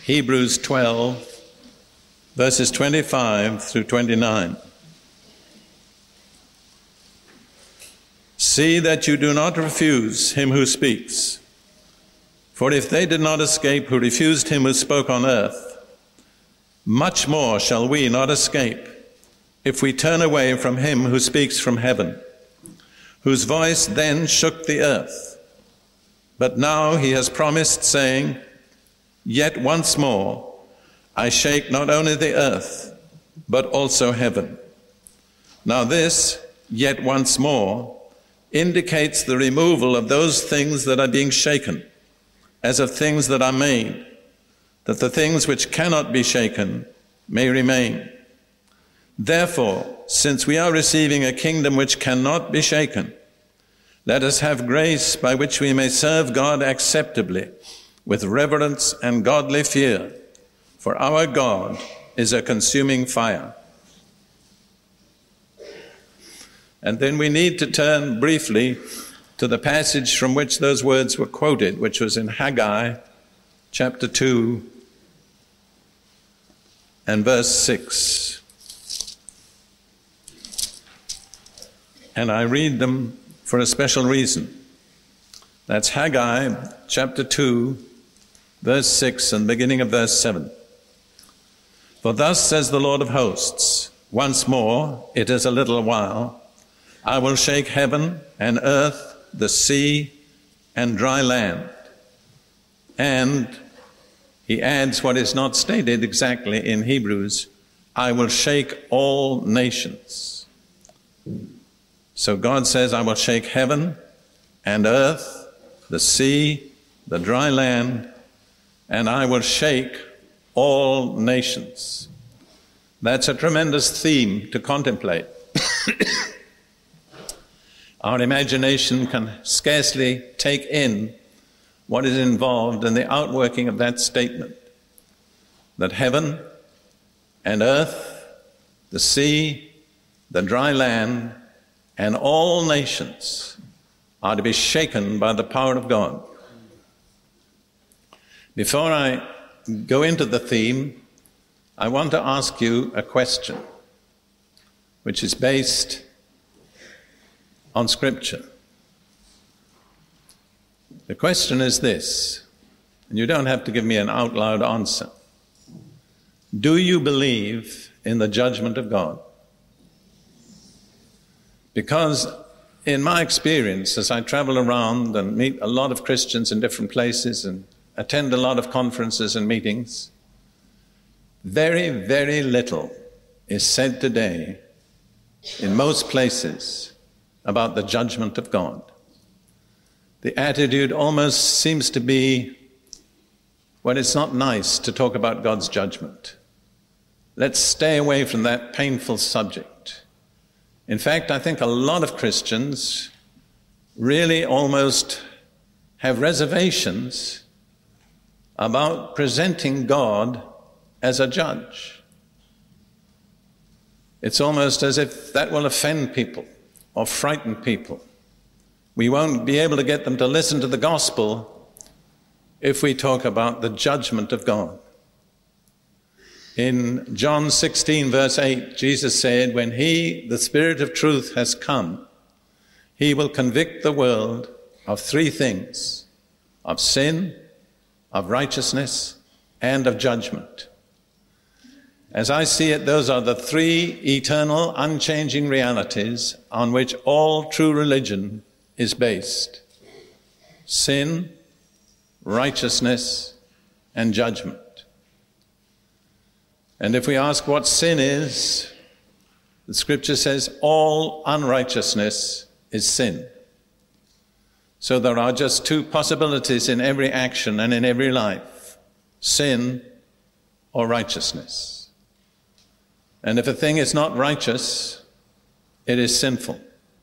Hebrews 12, verses 25 through 29. See that you do not refuse him who speaks. For if they did not escape who refused him who spoke on earth, much more shall we not escape if we turn away from him who speaks from heaven, whose voice then shook the earth. But now he has promised, saying, Yet once more I shake not only the earth, but also heaven. Now this, yet once more, indicates the removal of those things that are being shaken, as of things that are made, that the things which cannot be shaken may remain. Therefore, since we are receiving a kingdom which cannot be shaken, let us have grace by which we may serve God acceptably, with reverence and godly fear, for our God is a consuming fire. And then we need to turn briefly to the passage from which those words were quoted, which was in Haggai chapter 2 and verse 6. And I read them for a special reason. That's Haggai chapter 2, verse 6 and beginning of verse 7. For thus says the Lord of hosts, once more, it is a little while, I will shake heaven and earth, the sea and dry land. And he adds what is not stated exactly in Hebrews, I will shake all nations. So God says, I will shake heaven and earth, the sea, the dry land, and I will shake all nations. That's a tremendous theme to contemplate. Our imagination can scarcely take in what is involved in the outworking of that statement, that heaven and earth, the sea, the dry land, and all nations are to be shaken by the power of God. Before I go into the theme, I want to ask you a question, which is based on Scripture. The question is this, and you don't have to give me an out loud answer. Do you believe in the judgment of God? Because in my experience, as I travel around and meet a lot of Christians in different places and attend a lot of conferences and meetings, very, very little is said today in most places about the judgment of God. The attitude almost seems to be, well, it's not nice to talk about God's judgment. Let's stay away from that painful subject. In fact, I think a lot of Christians really almost have reservations about presenting God as a judge. It's almost as if that will offend people or frighten people. We won't be able to get them to listen to the gospel if we talk about the judgment of God. In John 16, verse 8, Jesus said, when he, the Spirit of truth, has come, he will convict the world of three things: of sin, of righteousness, and of judgment. As I see it, those are the three eternal, unchanging realities on which all true religion is based: sin, righteousness, and judgment. And if we ask what sin is, the Scripture says all unrighteousness is sin. So there are just two possibilities in every action and in every life: sin or righteousness. And if a thing is not righteous, it is sinful.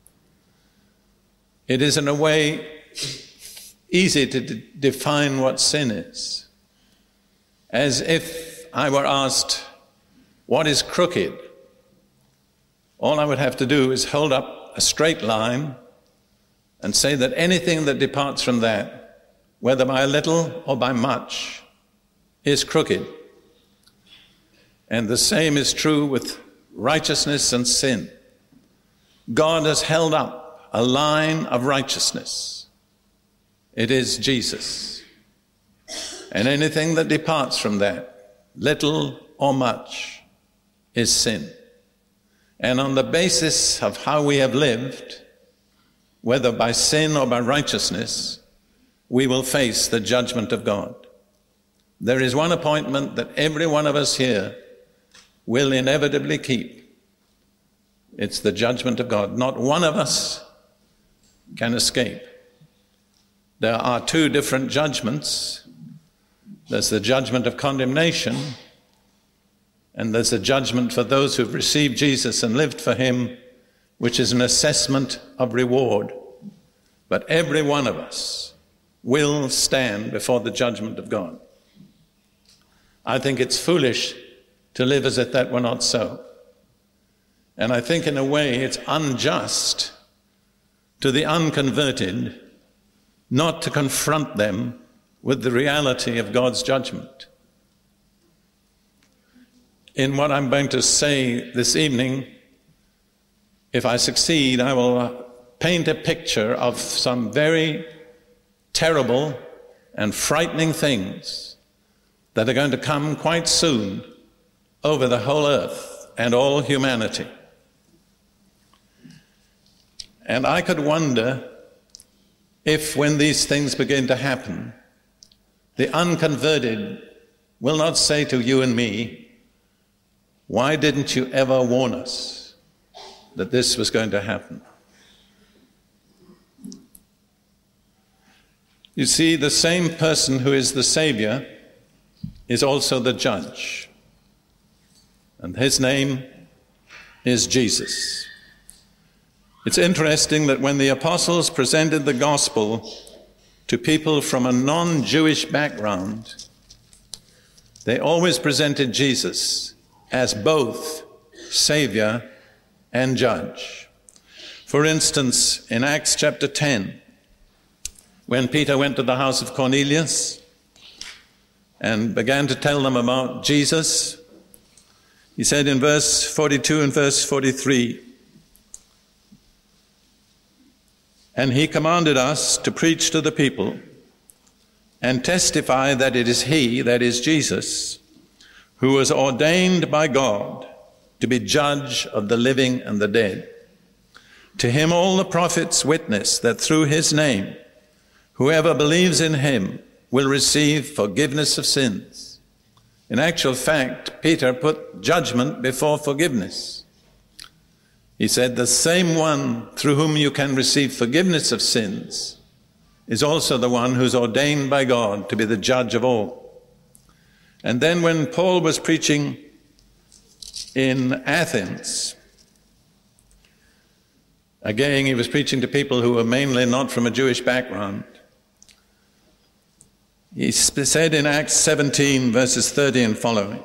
It is in a way easy to define what sin is. As if I were asked, what is crooked? All I would have to do is hold up a straight line and say that anything that departs from that, whether by a little or by much, is crooked. And the same is true with righteousness and sin. God has held up a line of righteousness. It is Jesus. And anything that departs from that, little or much, is sin. And on the basis of how we have lived, whether by sin or by righteousness, we will face the judgment of God. There is one appointment that every one of us here will inevitably keep. It's the judgment of God. Not one of us can escape. There are two different judgments. There's the judgment of condemnation, and there's the judgment for those who've received Jesus and lived for him, which is an assessment of reward. But every one of us will stand before the judgment of God. I think it's foolish to live as if that were not so. And I think in a way it's unjust to the unconverted not to confront them with the reality of God's judgment. In what I'm going to say this evening, if I succeed, I will paint a picture of some very terrible and frightening things that are going to come quite soon over the whole earth and all humanity. And I could wonder if, when these things begin to happen, the unconverted will not say to you and me, "Why didn't you ever warn us that this was going to happen?" You see, the same person who is the Savior is also the judge. And his name is Jesus. It's interesting that when the apostles presented the gospel to people from a non-Jewish background, they always presented Jesus as both Savior and Judge. For instance, in Acts chapter 10, when Peter went to the house of Cornelius and began to tell them about Jesus, he said in verse 42 and verse 43, "And he commanded us to preach to the people and testify that it is he, that is Jesus, who was ordained by God to be judge of the living and the dead. To him all the prophets witness that through his name, whoever believes in him will receive forgiveness of sins." In actual fact, Peter put judgment before forgiveness. He said, the same one through whom you can receive forgiveness of sins is also the one who's ordained by God to be the judge of all. And then when Paul was preaching in Athens, again, he was preaching to people who were mainly not from a Jewish background. He said in Acts 17, verses 30 and following,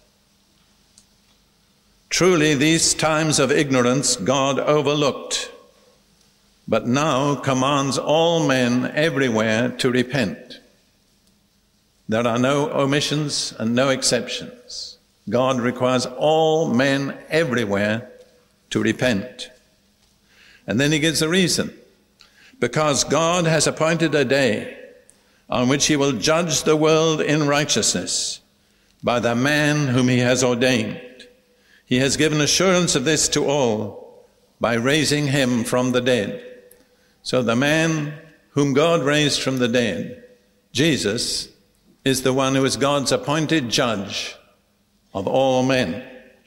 "Truly these times of ignorance God overlooked, but now commands all men everywhere to repent." There are no omissions and no exceptions. God requires all men everywhere to repent. And then he gives a reason. Because God has appointed a day on which he will judge the world in righteousness by the man whom he has ordained. He has given assurance of this to all by raising him from the dead. So the man whom God raised from the dead, Jesus, is the one who is God's appointed judge of all men.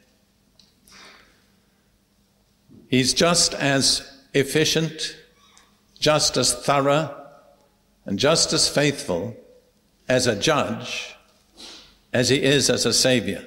He's just as efficient, just as thorough, and just as faithful as a judge as he is as a savior.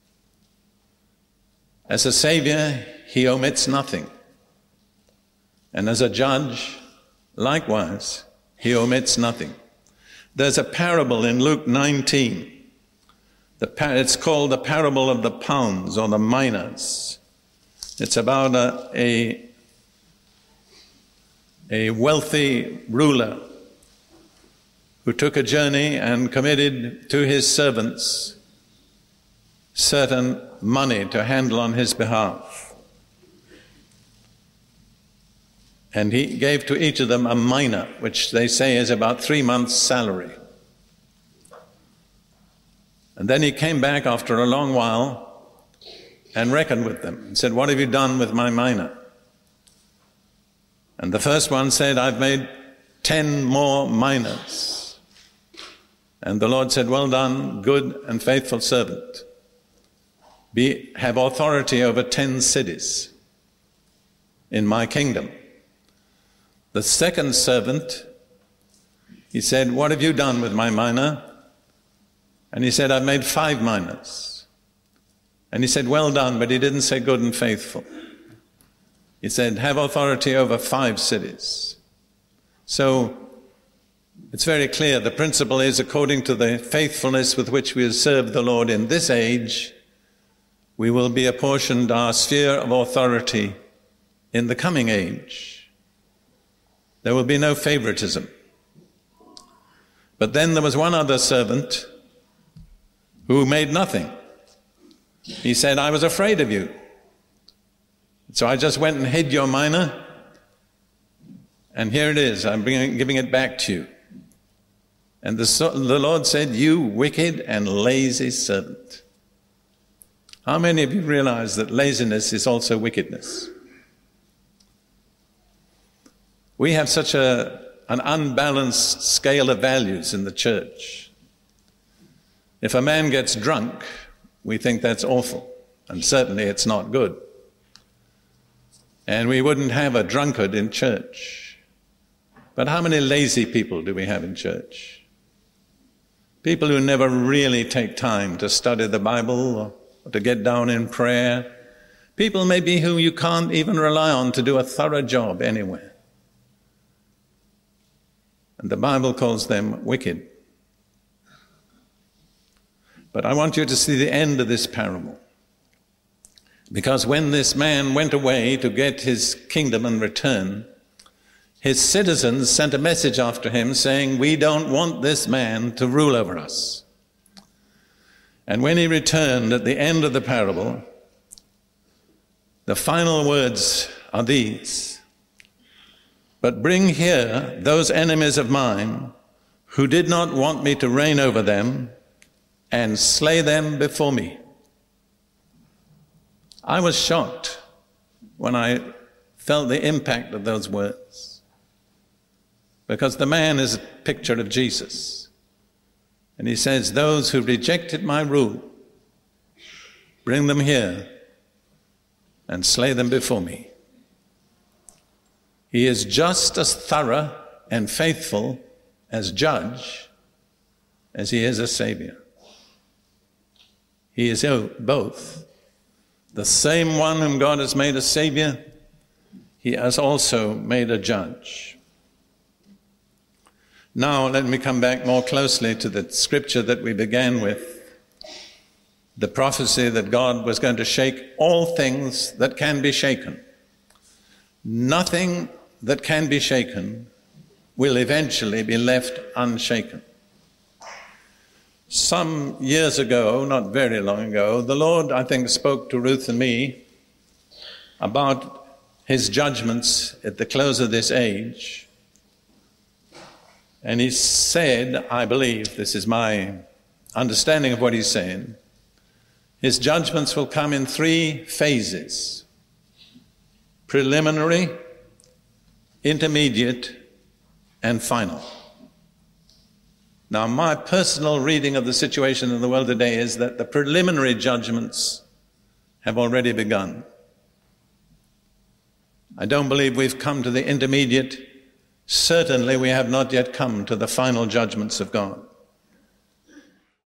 As a savior, he omits nothing. And as a judge, likewise, he omits nothing. There's a parable in Luke 19. It's called the parable of the pounds or the minas. It's about a wealthy ruler who took a journey and committed to his servants certain money to handle on his behalf. And he gave to each of them a mina, which they say is about 3 months' salary. And then he came back after a long while and reckoned with them and said, "What have you done with my mina?" And the first one said, "I've made 10 more minas." And the Lord said, "Well done, good and faithful servant. Have authority over 10 cities in my kingdom." The second servant, he said, "What have you done with my mina?" And he said, "I've made 5 minas." And he said, "Well done," but he didn't say good and faithful. He said, "Have authority over 5 cities." So it's very clear. The principle is, according to the faithfulness with which we serve the Lord in this age, we will be apportioned our sphere of authority in the coming age. There will be no favoritism. But then there was one other servant who made nothing. He said, "I was afraid of you. So I just went and hid your mina, and here it is. I'm giving it back to you." And the Lord said, "You wicked and lazy servant." How many of you realize that laziness is also wickedness? We have such an unbalanced scale of values in the church. If a man gets drunk, we think that's awful, and certainly it's not good. And we wouldn't have a drunkard in church. But how many lazy people do we have in church? People who never really take time to study the Bible or to get down in prayer. People maybe who you can't even rely on to do a thorough job anywhere. And the Bible calls them wicked. But I want you to see the end of this parable. Because when this man went away to get his kingdom and return, his citizens sent a message after him saying, "We don't want this man to rule over us." And when he returned at the end of the parable, the final words are these: "But bring here those enemies of mine who did not want me to reign over them, and slay them before me." I was shocked when I felt the impact of those words, because the man is a picture of Jesus. And he says, "Those who rejected my rule, bring them here and slay them before me." He is just as thorough and faithful as judge as he is a savior. He is both. The same one whom God has made a savior, he has also made a judge. Now let me come back more closely to the scripture that we began with, the prophecy that God was going to shake all things that can be shaken. Nothing that can be shaken will eventually be left unshaken. Some years ago, not very long ago, the Lord, I think, spoke to Ruth and me about his judgments at the close of this age. And he said, I believe, this is my understanding of what he's saying, his judgments will come in 3 phases: preliminary, intermediate, and final. Now, my personal reading of the situation in the world today is that the preliminary judgments have already begun. I don't believe we've come to the intermediate. Certainly we have not yet come to the final judgments of God.